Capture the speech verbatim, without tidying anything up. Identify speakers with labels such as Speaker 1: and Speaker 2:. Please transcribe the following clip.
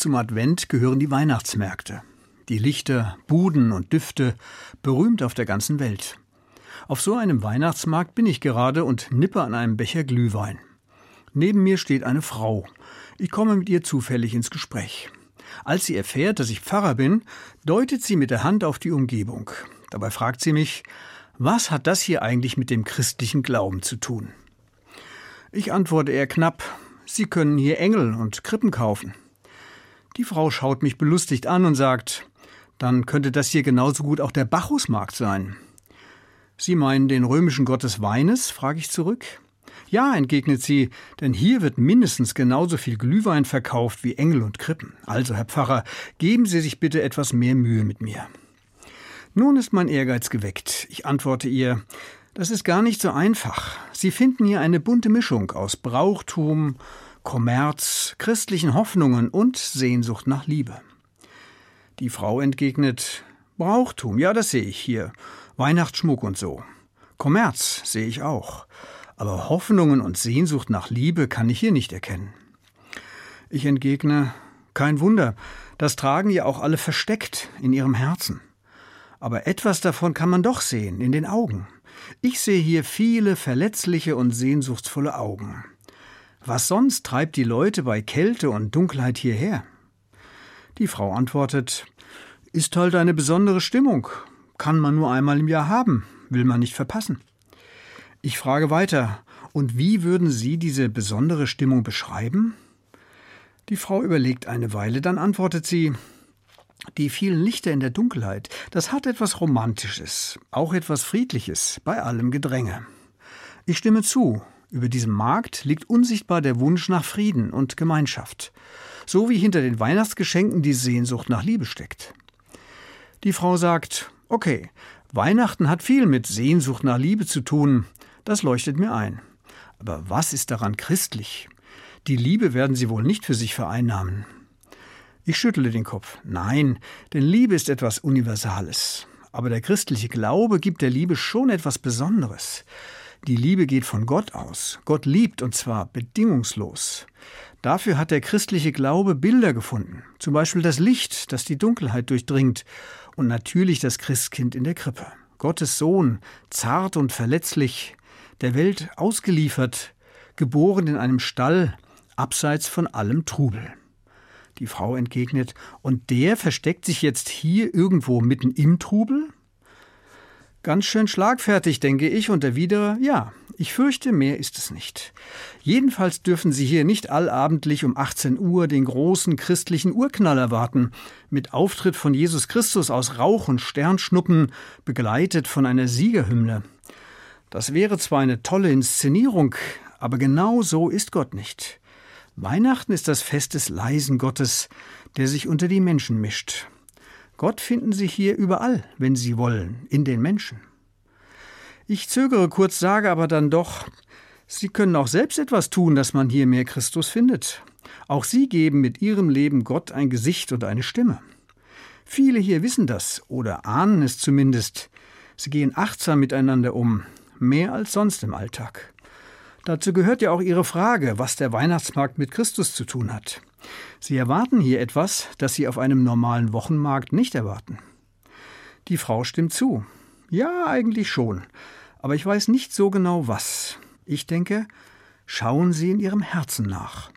Speaker 1: Zum Advent gehören die Weihnachtsmärkte. Die Lichter, Buden und Düfte, berühmt auf der ganzen Welt. Auf so einem Weihnachtsmarkt bin ich gerade und nippe an einem Becher Glühwein. Neben mir steht eine Frau. Ich komme mit ihr zufällig ins Gespräch. Als sie erfährt, dass ich Pfarrer bin, deutet sie mit der Hand auf die Umgebung. Dabei fragt sie mich, was hat das hier eigentlich mit dem christlichen Glauben zu tun? Ich antworte eher knapp, Sie können hier Engel und Krippen kaufen. Die Frau schaut mich belustigt an und sagt, dann könnte das hier genauso gut auch der Bacchusmarkt sein. Sie meinen den römischen Gott des Weines, frage ich zurück. Ja, entgegnet sie, denn hier wird mindestens genauso viel Glühwein verkauft wie Engel und Krippen. Also, Herr Pfarrer, geben Sie sich bitte etwas mehr Mühe mit mir. Nun ist mein Ehrgeiz geweckt. Ich antworte ihr, das ist gar nicht so einfach. Sie finden hier eine bunte Mischung aus Brauchtum, Kommerz, christlichen Hoffnungen und Sehnsucht nach Liebe. Die Frau entgegnet, Brauchtum, ja, das sehe ich hier. Weihnachtsschmuck und so. Kommerz sehe ich auch. Aber Hoffnungen und Sehnsucht nach Liebe kann ich hier nicht erkennen. Ich entgegne, kein Wunder, das tragen ja auch alle versteckt in ihrem Herzen. Aber etwas davon kann man doch sehen, in den Augen. Ich sehe hier viele verletzliche und sehnsuchtsvolle Augen. Was sonst treibt die Leute bei Kälte und Dunkelheit hierher? Die Frau antwortet, ist halt eine besondere Stimmung. Kann man nur einmal im Jahr haben, will man nicht verpassen. Ich frage weiter, und wie würden Sie diese besondere Stimmung beschreiben? Die Frau überlegt eine Weile, dann antwortet sie, die vielen Lichter in der Dunkelheit, das hat etwas Romantisches, auch etwas Friedliches, bei allem Gedränge. Ich stimme zu, über diesem Markt liegt unsichtbar der Wunsch nach Frieden und Gemeinschaft, so wie hinter den Weihnachtsgeschenken die Sehnsucht nach Liebe steckt. Die Frau sagt, okay, Weihnachten hat viel mit Sehnsucht nach Liebe zu tun, das leuchtet mir ein. Aber was ist daran christlich? Die Liebe werden Sie wohl nicht für sich vereinnahmen. Ich schüttle den Kopf. Nein, denn Liebe ist etwas Universales. Aber der christliche Glaube gibt der Liebe schon etwas Besonderes. Die Liebe geht von Gott aus. Gott liebt, und zwar bedingungslos. Dafür hat der christliche Glaube Bilder gefunden. Zum Beispiel das Licht, das die Dunkelheit durchdringt. Und natürlich das Christkind in der Krippe. Gottes Sohn, zart und verletzlich, der Welt ausgeliefert, geboren in einem Stall, abseits von allem Trubel. Die Frau entgegnet, und der versteckt sich jetzt hier irgendwo mitten im Trubel? Ganz schön schlagfertig, denke ich, und erwidere, ja, ich fürchte, mehr ist es nicht. Jedenfalls dürfen Sie hier nicht allabendlich um achtzehn Uhr den großen christlichen Urknall erwarten, mit Auftritt von Jesus Christus aus Rauch und Sternschnuppen, begleitet von einer Siegerhymne. Das wäre zwar eine tolle Inszenierung, aber genau so ist Gott nicht. Weihnachten ist das Fest des leisen Gottes, der sich unter die Menschen mischt. Gott finden Sie hier überall, wenn Sie wollen, in den Menschen. Ich zögere kurz, sage aber dann doch, Sie können auch selbst etwas tun, dass man hier mehr Christus findet. Auch Sie geben mit Ihrem Leben Gott ein Gesicht und eine Stimme. Viele hier wissen das oder ahnen es zumindest. Sie gehen achtsam miteinander um, mehr als sonst im Alltag. Dazu gehört ja auch Ihre Frage, was der Weihnachtsmarkt mit Christus zu tun hat. Sie erwarten hier etwas, das Sie auf einem normalen Wochenmarkt nicht erwarten. Die Frau stimmt zu. Ja, eigentlich schon. Aber ich weiß nicht so genau was. Ich denke, schauen Sie in Ihrem Herzen nach.